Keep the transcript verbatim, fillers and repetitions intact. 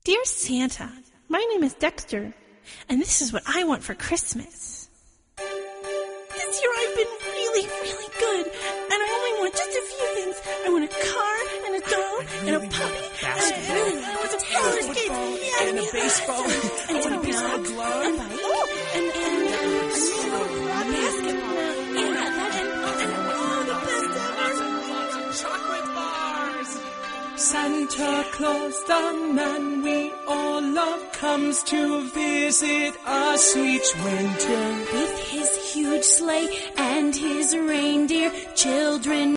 Dear Santa, my name is Dexter, and this is what I want for Christmas. This year I've been really, really good, and I only want just a few things. I want a car, and a doll, and a puppy, and a, and I want some roller skates, yeah, and a baseball, and, and, and a baseball glove, and, oh, and, and, and a basketball, yeah, that, and, and oh, the best ever. Chocolate bars. Santa Claus, the man we all love, comes to visit us each winter. With his huge sleigh and his reindeer, children